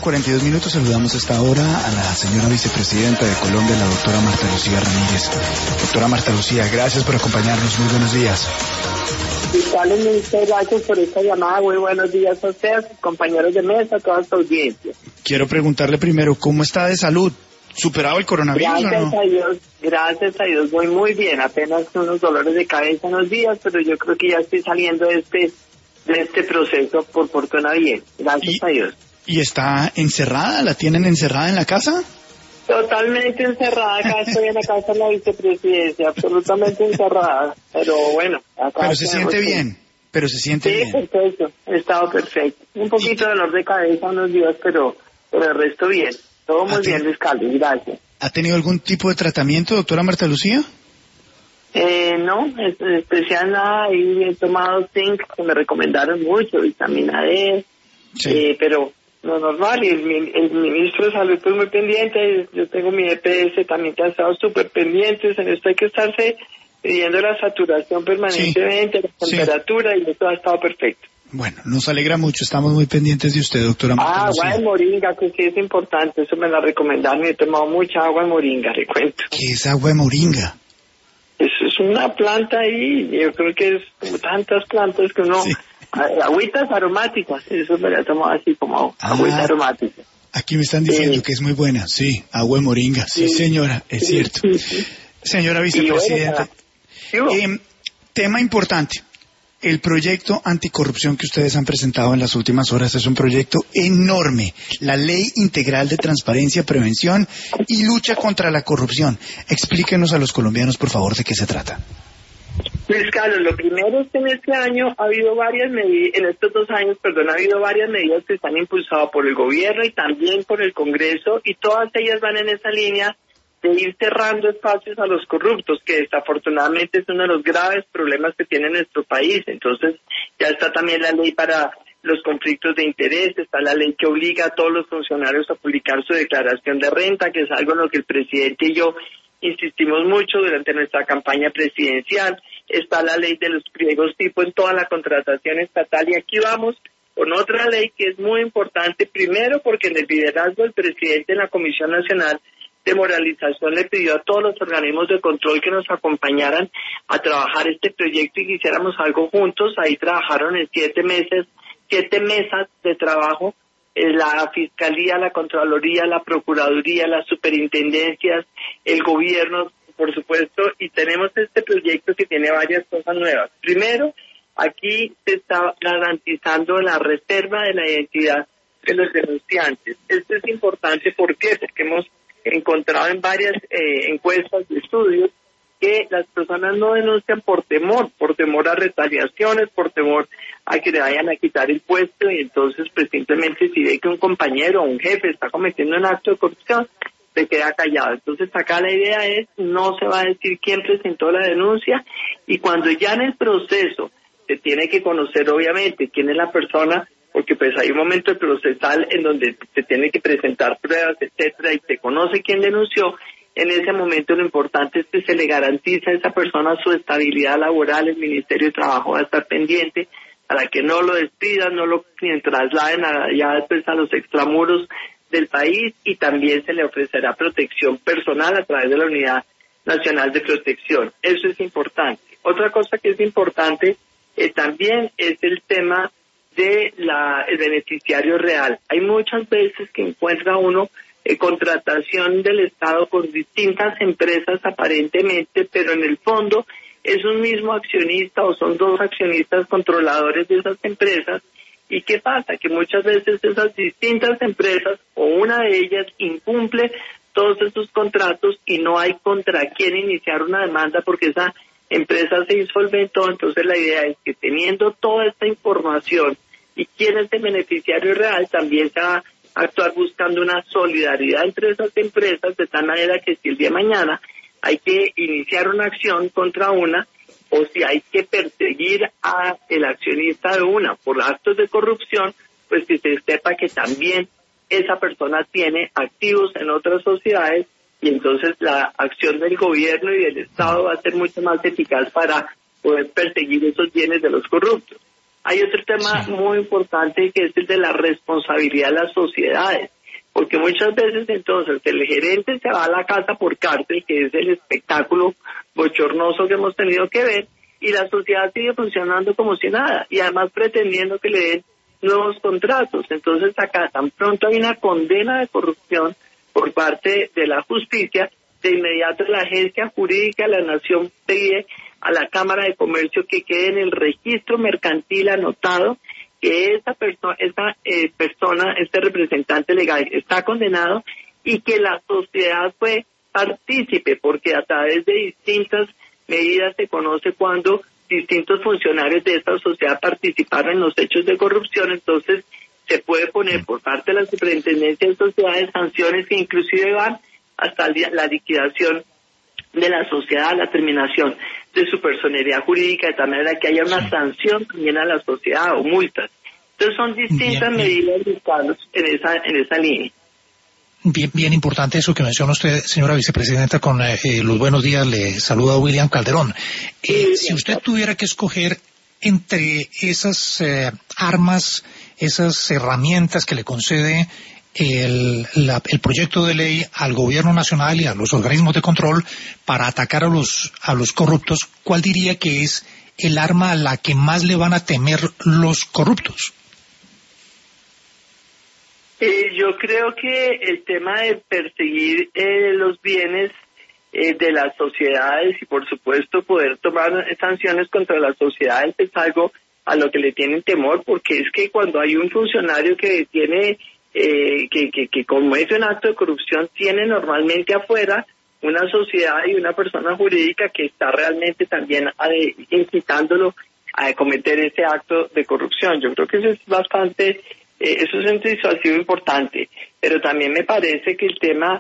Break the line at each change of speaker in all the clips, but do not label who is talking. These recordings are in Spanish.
42 minutos, saludamos a esta hora a la señora vicepresidenta de Colombia, la doctora Marta Lucía Ramírez. Doctora Marta Lucía, gracias por acompañarnos, muy buenos días.
Muchas gracias por esta llamada, muy buenos días a ustedes, compañeros de mesa, a toda su audiencia.
Quiero preguntarle primero, ¿cómo está de salud? ¿Superado el coronavirus
gracias
o no?
Gracias a Dios, voy muy bien, apenas unos dolores de cabeza unos días, pero yo creo que ya estoy saliendo de este proceso por fortuna bien, gracias a Dios.
¿Y está encerrada? ¿La tienen encerrada en la casa?
Totalmente encerrada, acá estoy en la casa de la vicepresidencia, absolutamente encerrada, pero bueno. Acá
pero se siente bien,
Sí, perfecto, he estado perfecto. Un poquito de dolor de cabeza unos días, pero el resto bien. Todo muy bien, Luis Carlos, gracias.
¿Ha tenido algún tipo de tratamiento, doctora Marta Lucía?
No, especial nada, y he tomado zinc, que me recomendaron mucho, vitamina D, sí. Pero lo normal, y el ministro de Salud pues muy pendiente, yo tengo mi EPS también que ha estado súper pendientes, en esto hay que estarse midiendo la saturación permanentemente, la temperatura, y eso ha estado perfecto.
Bueno, nos alegra mucho, estamos muy pendientes de usted, doctora Marta Lucía.
Agua de moringa, que sí es importante, eso me la recomendaron y he tomado mucha agua de moringa, le cuento.
¿Qué es agua de moringa?
Eso es una planta ahí, yo creo que es como tantas plantas que uno... Sí. Agüitas aromáticas, eso me la he tomado así como agüita aromática.
Aquí me están diciendo que es muy buena, sí, agua de moringa, sí señora, es cierto. Sí. Señora vicepresidenta, tema importante. El proyecto anticorrupción que ustedes han presentado en las últimas horas es un proyecto enorme. La Ley Integral de Transparencia, Prevención y Lucha contra la Corrupción. Explíquenos a los colombianos, por favor, de qué se trata.
Luis Carlos, lo primero es que en este año ha habido varias medidas, en estos 2 años, ha habido varias medidas que están impulsadas por el gobierno y también por el Congreso, y todas ellas van en esa línea de ir cerrando espacios a los corruptos, que desafortunadamente es uno de los graves problemas que tiene nuestro país. Entonces, ya está también la ley para los conflictos de interés, está la ley que obliga a todos los funcionarios a publicar su declaración de renta, que es algo en lo que el presidente y yo insistimos mucho durante nuestra campaña presidencial. Está la ley de los pliegos tipo en toda la contratación estatal, y aquí vamos con otra ley que es muy importante, primero porque en el liderazgo del presidente en la Comisión Nacional de Moralización le pidió a todos los organismos de control que nos acompañaran a trabajar este proyecto y que hiciéramos algo juntos. Ahí trabajaron en 7 mesas de trabajo, la Fiscalía, la Contraloría, la Procuraduría, las Superintendencias, el Gobierno, por supuesto, y tenemos este proyecto que tiene varias cosas nuevas. Primero, aquí se está garantizando la reserva de la identidad de los denunciantes. Esto es importante, ¿por qué? Porque hemos encontrado en varias encuestas y estudios que las personas no denuncian por temor a retaliaciones, por temor a que le vayan a quitar el puesto, y entonces pues simplemente si ve que un compañero o un jefe está cometiendo un acto de corrupción, se queda callado. Entonces acá la idea es, no se va a decir quién presentó la denuncia, y cuando ya en el proceso se tiene que conocer obviamente quién es la persona, porque pues hay un momento procesal en donde se tiene que presentar pruebas, etcétera, y se conoce quién denunció. En ese momento lo importante es que se le garantiza a esa persona su estabilidad laboral. El Ministerio de Trabajo va a estar pendiente para que no lo despidan, no lo trasladen ya después a los extramuros del país, y también se le ofrecerá protección personal a través de la Unidad Nacional de Protección. Eso es importante. Otra cosa que es importante también es el tema de el beneficiario real. Hay muchas veces que encuentra uno contratación del Estado con distintas empresas aparentemente, pero en el fondo es un mismo accionista o son 2 accionistas controladores de esas empresas. ¿Y qué pasa? Que muchas veces esas distintas empresas o una de ellas incumple todos esos contratos y no hay contra quién iniciar una demanda porque esa empresa se insolventó. Entonces la idea es que teniendo toda esta información y quién es el beneficiario real, también se va a actuar buscando una solidaridad entre esas empresas, de tal manera que si el día de mañana hay que iniciar una acción contra una, o si hay que perseguir a el accionista de una por actos de corrupción, pues que se sepa que también esa persona tiene activos en otras sociedades, y entonces la acción del gobierno y del Estado va a ser mucho más eficaz para poder perseguir esos bienes de los corruptos. Hay otro tema muy importante que es el de la responsabilidad de las sociedades, porque muchas veces entonces el gerente se va a la casa por cárcel, que es el espectáculo bochornoso que hemos tenido que ver, y la sociedad sigue funcionando como si nada, y además pretendiendo que le den nuevos contratos. Entonces acá tan pronto hay una condena de corrupción por parte de la justicia, de inmediato la agencia jurídica de la Nación pide a la Cámara de Comercio que quede en el registro mercantil anotado que este representante legal está condenado y que la sociedad fue partícipe, porque a través de distintas medidas se conoce cuando distintos funcionarios de esta sociedad participaron en los hechos de corrupción. Entonces se puede poner por parte de la Superintendencia de Sociedades sanciones que inclusive van hasta la liquidación de la sociedad, la terminación de su personeridad jurídica, de tal manera que haya una sanción también a la sociedad o multas. Entonces son distintas medidas Carlos, en esa línea.
Bien importante eso que menciona usted, señora vicepresidenta, con los buenos días. Le saluda William Calderón. Si usted tuviera que escoger entre esas armas, esas herramientas que le concede el proyecto de ley al gobierno nacional y a los organismos de control para atacar a los corruptos, ¿cuál diría que es el arma a la que más le van a temer los corruptos?
Yo creo que el tema de perseguir los bienes de las sociedades y por supuesto poder tomar sanciones contra las sociedades es algo a lo que le tienen temor, porque es que cuando hay un funcionario que tiene que comete un acto de corrupción, tiene normalmente afuera una sociedad y una persona jurídica que está realmente también incitándolo a cometer ese acto de corrupción. Yo creo que eso es bastante, eso es un disuasivo importante, pero también me parece que el tema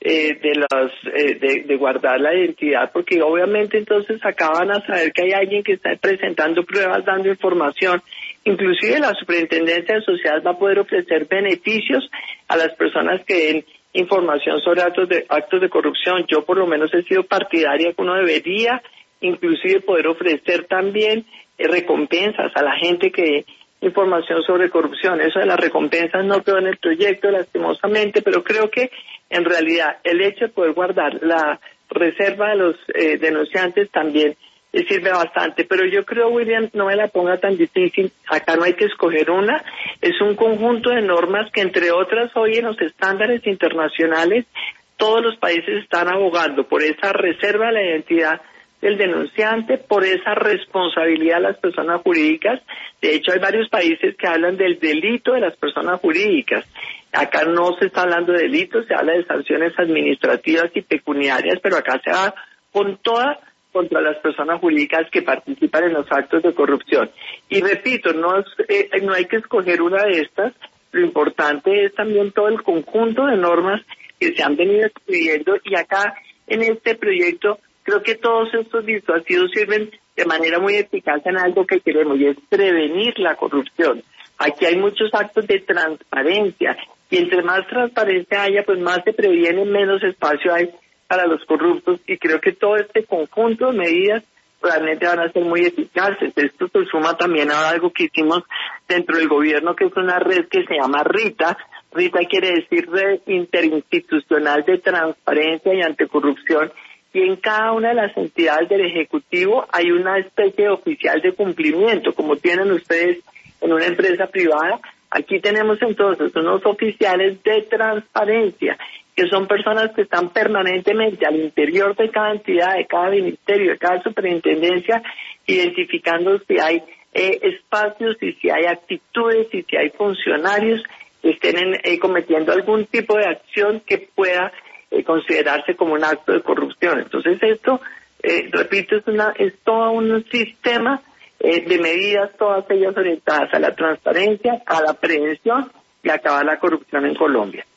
de guardar la identidad, porque obviamente entonces acaban a saber que hay alguien que está presentando pruebas, dando información. Inclusive la Superintendencia de Sociedades va a poder ofrecer beneficios a las personas que den información sobre actos de corrupción. Yo por lo menos he sido partidaria que uno debería inclusive poder ofrecer también recompensas a la gente que dé información sobre corrupción. Eso de las recompensas no quedó en el proyecto, lastimosamente, pero creo que en realidad el hecho de poder guardar la reserva de los denunciantes también sirve bastante. Pero yo creo, William, no me la ponga tan difícil. Acá no hay que escoger una. Es un conjunto de normas que, entre otras, hoy en los estándares internacionales, todos los países están abogando por esa reserva de la identidad del denunciante, por esa responsabilidad de las personas jurídicas. De hecho, hay varios países que hablan del delito de las personas jurídicas. Acá no se está hablando de delitos, se habla de sanciones administrativas y pecuniarias, pero acá se va con toda contra las personas jurídicas que participan en los actos de corrupción. Y repito, no hay que escoger una de estas. Lo importante es también todo el conjunto de normas que se han venido escribiendo, y acá en este proyecto creo que todos estos disuasivos sirven de manera muy eficaz en algo que queremos, y es prevenir la corrupción. Aquí hay muchos actos de transparencia, y entre más transparencia haya, pues más se previene, menos espacio hay para los corruptos, y creo que todo este conjunto de medidas realmente van a ser muy eficaces. Esto se suma también a algo que hicimos dentro del gobierno, que es una red que se llama RITA. RITA quiere decir Red Interinstitucional de Transparencia y Anticorrupción, y en cada una de las entidades del Ejecutivo hay una especie de oficial de cumplimiento, como tienen ustedes en una empresa privada. Aquí tenemos entonces unos oficiales de transparencia, que son personas que están permanentemente al interior de cada entidad, de cada ministerio, de cada superintendencia, identificando si hay espacios y si hay actitudes y si hay funcionarios que estén cometiendo algún tipo de acción que pueda considerarse como un acto de corrupción. Entonces esto, repito, es todo un sistema de medidas, todas ellas orientadas a la transparencia, a la prevención y a acabar la corrupción en Colombia.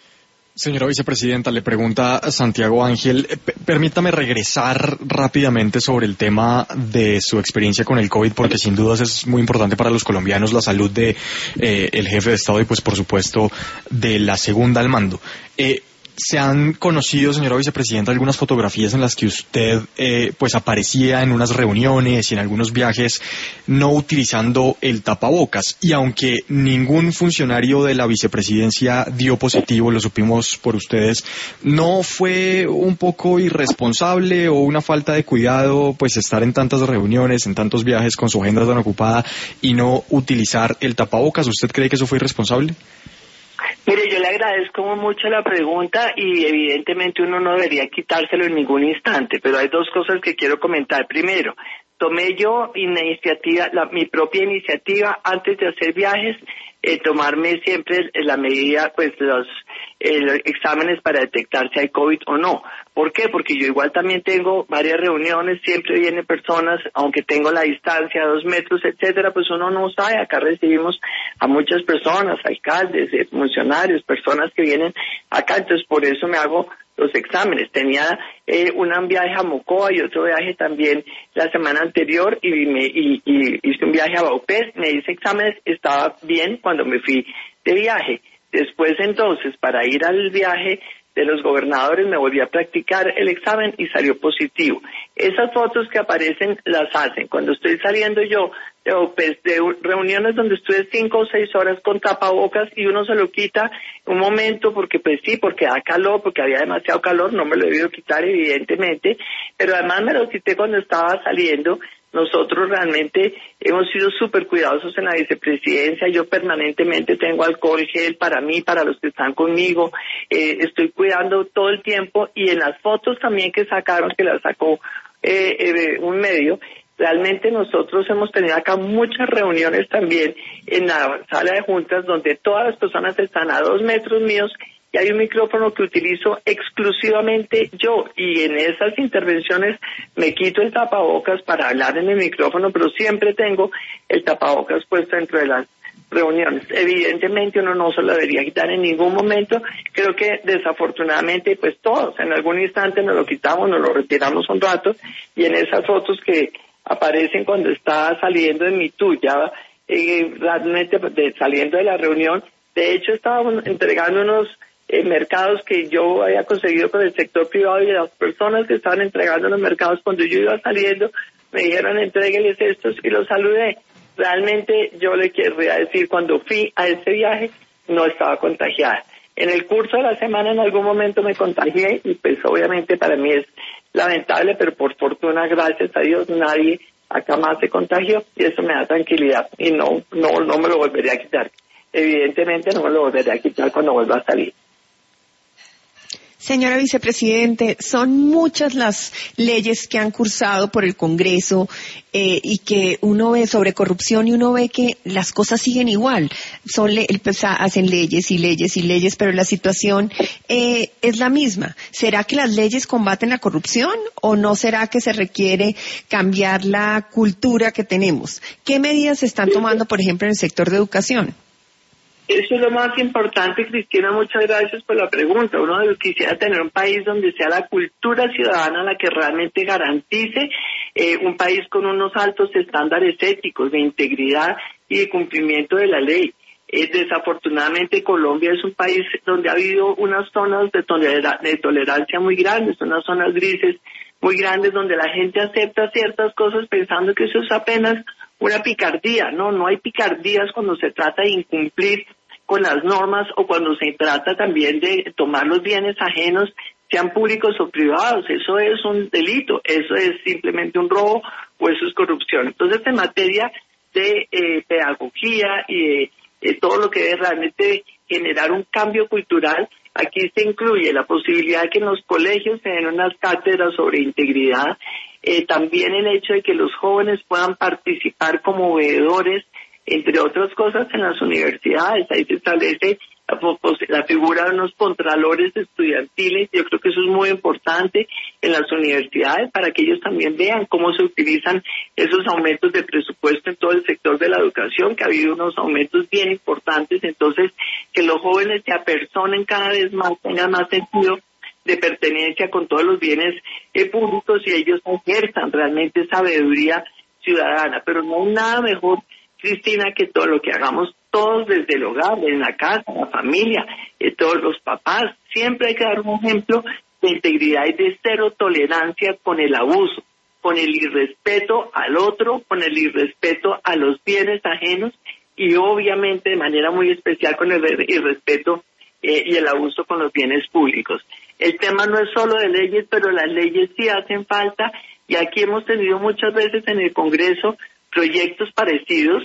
Señora vicepresidenta, le pregunta Santiago Ángel, permítame regresar rápidamente sobre el tema de su experiencia con el COVID, porque sin dudas es muy importante para los colombianos la salud de el jefe de Estado y pues por supuesto de la segunda al mando. Se han conocido, señora vicepresidenta, algunas fotografías en las que usted pues aparecía en unas reuniones y en algunos viajes no utilizando el tapabocas. Y aunque ningún funcionario de la vicepresidencia dio positivo, lo supimos por ustedes, ¿no fue un poco irresponsable o una falta de cuidado pues estar en tantas reuniones, en tantos viajes con su agenda tan ocupada y no utilizar el tapabocas? ¿Usted cree que eso fue irresponsable?
Mire, yo le agradezco mucho la pregunta y evidentemente uno no debería quitárselo en ningún instante, pero hay dos cosas que quiero comentar. Primero, tomé yo mi propia iniciativa antes de hacer viajes, tomarme siempre la medida, pues los exámenes para detectar si hay COVID o no. ¿Por qué? Porque yo igual también tengo varias reuniones, siempre vienen personas, aunque tengo la distancia, 2 metros, etcétera, pues uno no sabe. Acá recibimos a muchas personas, alcaldes, funcionarios, personas que vienen acá, entonces por eso me hago los exámenes. Tenía un viaje a Mocoa y otro viaje también la semana anterior y hice un viaje a Baupés, me hice exámenes, estaba bien cuando me fui de viaje. Después entonces, para ir al viaje de los gobernadores, me volví a practicar el examen y salió positivo. Esas fotos que aparecen las hacen cuando estoy saliendo yo de reuniones donde estuve 5 o 6 horas con tapabocas y uno se lo quita un momento porque pues sí, porque da calor, porque había demasiado calor, no me lo he debido quitar evidentemente, pero además me lo quité cuando estaba saliendo. Nosotros realmente hemos sido súper cuidadosos en la vicepresidencia. Yo permanentemente tengo alcohol gel para mí, para los que están conmigo. Estoy cuidando todo el tiempo y en las fotos también que sacaron, que las sacó un medio, realmente nosotros hemos tenido acá muchas reuniones también en la sala de juntas donde todas las personas están a 2 metros míos y hay un micrófono que utilizo exclusivamente yo y en esas intervenciones me quito el tapabocas para hablar en el micrófono, pero siempre tengo el tapabocas puesto dentro de las reuniones. Evidentemente uno no se lo debería quitar en ningún momento. Creo que desafortunadamente pues todos en algún instante nos lo quitamos, nos lo retiramos un rato y en esas fotos que aparecen cuando estaba saliendo de mi tuya, realmente saliendo de la reunión, de hecho estábamos entregando unos mercados que yo había conseguido con el sector privado y las personas que estaban entregando los mercados cuando yo iba saliendo me dijeron entrégueles estos y los saludé. Realmente yo le querría decir, cuando fui a ese viaje no estaba contagiada. En el curso de la semana en algún momento me contagié y pues obviamente para mí es lamentable, pero por fortuna, gracias a Dios, nadie acá más se contagió y eso me da tranquilidad y no me lo volveré a quitar. Evidentemente no me lo volveré a quitar cuando vuelva a salir.
Señora vicepresidente, son muchas las leyes que han cursado por el Congreso y que uno ve sobre corrupción y uno ve que las cosas siguen igual. Hacen leyes y leyes y leyes, pero la situación es la misma. ¿Será que las leyes combaten la corrupción o no será que se requiere cambiar la cultura que tenemos? ¿Qué medidas se están tomando, por ejemplo, en el sector de educación?
Eso es lo más importante, Cristina, muchas gracias por la pregunta. Uno quisiera tener un país donde sea la cultura ciudadana la que realmente garantice un país con unos altos estándares éticos de integridad y de cumplimiento de la ley. Desafortunadamente Colombia es un país donde ha habido unas zonas de tolerancia muy grandes, unas zonas grises muy grandes donde la gente acepta ciertas cosas pensando que eso es apenas una picardía. No hay picardías cuando se trata de incumplir con las normas o cuando se trata también de tomar los bienes ajenos, sean públicos o privados. Eso es un delito, eso es simplemente un robo o eso es corrupción. Entonces, en materia de pedagogía y de todo lo que es realmente generar un cambio cultural, aquí se incluye la posibilidad de que en los colegios se den unas cátedras sobre integridad, también el hecho de que los jóvenes puedan participar como veedores, entre otras cosas, en las universidades. Ahí se establece la figura de unos contralores estudiantiles. Yo creo que eso es muy importante en las universidades para que ellos también vean cómo se utilizan esos aumentos de presupuesto en todo el sector de la educación, que ha habido unos aumentos bien importantes. Entonces, que los jóvenes se apersonen cada vez más, tengan más sentido de pertenencia con todos los bienes públicos y ellos ejerzan realmente sabiduría ciudadana. Pero no hay nada mejor, Cristina, que todo lo que hagamos todos desde el hogar, en la casa, en la familia, todos los papás, Siempre hay que dar un ejemplo de integridad y de cero tolerancia con el abuso, con el irrespeto al otro, con el irrespeto a los bienes ajenos y obviamente de manera muy especial con el irrespeto y el abuso con los bienes públicos. El tema no es solo de leyes, pero las leyes sí hacen falta y aquí hemos tenido muchas veces en el Congreso proyectos parecidos.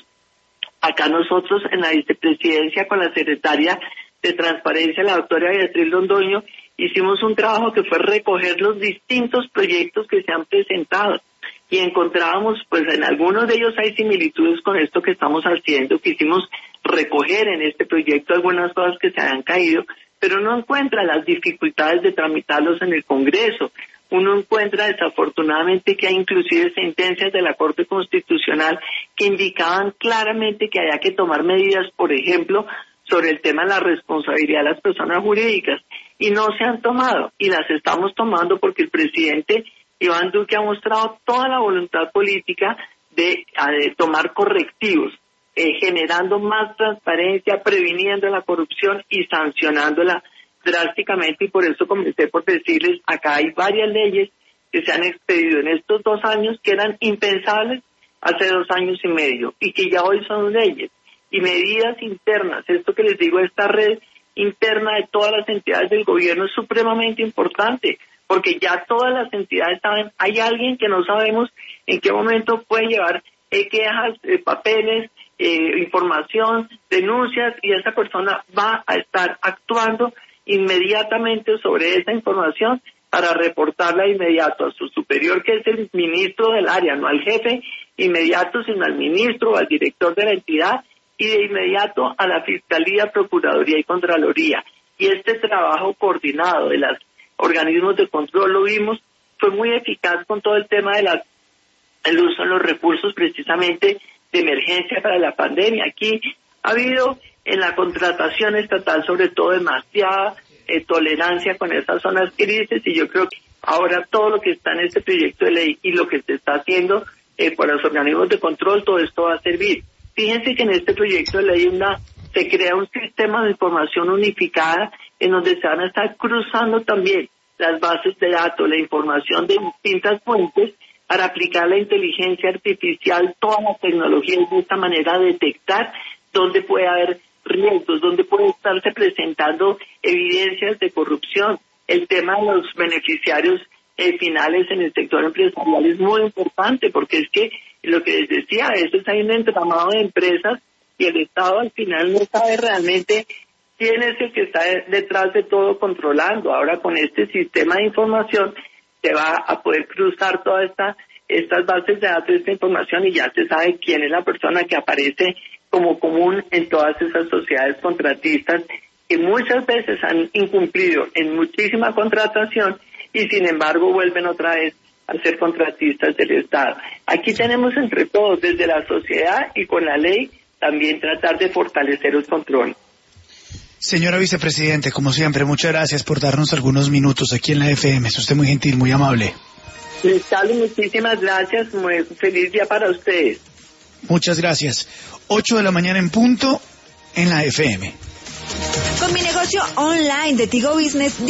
Acá nosotros en la vicepresidencia con la secretaria de Transparencia, la doctora Beatriz Londoño, hicimos un trabajo que fue recoger los distintos proyectos que se han presentado y encontrábamos, pues en algunos de ellos hay similitudes con esto que estamos haciendo, quisimos recoger en este proyecto algunas cosas que se habían caído, pero no encuentra las dificultades de tramitarlos en el Congreso. Uno encuentra desafortunadamente que hay inclusive sentencias de la Corte Constitucional que indicaban claramente que había que tomar medidas, por ejemplo, sobre el tema de la responsabilidad de las personas jurídicas, y no se han tomado, y las estamos tomando porque el presidente Iván Duque ha mostrado toda la voluntad política de tomar correctivos, generando más transparencia, previniendo la corrupción y sancionándola drásticamente, y por eso comencé por decirles, acá hay varias leyes que se han expedido en estos 2 años que eran impensables hace 2 años y medio, y que ya hoy son leyes, y medidas internas. Esto que les digo, esta red interna de todas las entidades del gobierno es supremamente importante, porque ya todas las entidades saben, hay alguien que no sabemos en qué momento puede llevar quejas, papeles, información, denuncias, y esa persona va a estar actuando inmediatamente sobre esa información para reportarla de inmediato a su superior, que es el ministro del área, no al jefe inmediato, sino al ministro o al director de la entidad, y de inmediato a la Fiscalía, Procuraduría y Contraloría. Y este trabajo coordinado de los organismos de control, lo vimos, fue muy eficaz con todo el tema de el uso de los recursos precisamente de emergencia para la pandemia. Aquí ha habido en la contratación estatal sobre todo demasiada tolerancia con esas zonas grises, y yo creo que ahora todo lo que está en este proyecto de ley y lo que se está haciendo por los organismos de control, todo esto va a servir. Fíjense que en este proyecto de ley se crea un sistema de información unificada en donde se van a estar cruzando también las bases de datos, la información de distintas fuentes para aplicar la inteligencia artificial, toda la tecnología, y de esta manera detectar dónde puede haber riesgos, dónde puede estarse presentando evidencias de corrupción. El tema de los beneficiarios finales en el sector empresarial es muy importante, porque es que lo que les decía, a veces hay un entramado de empresas y el Estado al final no sabe realmente quién es el que está detrás de todo controlando. Ahora con este sistema de información se va a poder cruzar todas estas bases de datos, esta información, y ya se sabe quién es la persona que aparece como común en todas esas sociedades contratistas que muchas veces han incumplido en muchísima contratación y sin embargo vuelven otra vez a ser contratistas del Estado. Aquí tenemos entre todos, desde la sociedad y con la ley, también tratar de fortalecer los controles.
Señora vicepresidente, como siempre, muchas gracias por darnos algunos minutos aquí en la FM. Es usted muy gentil, muy amable.
Carlos, muchísimas gracias. Muy feliz día para ustedes.
Muchas gracias. 8 de la mañana en punto en la FM.
Con mi negocio online de Tigo Business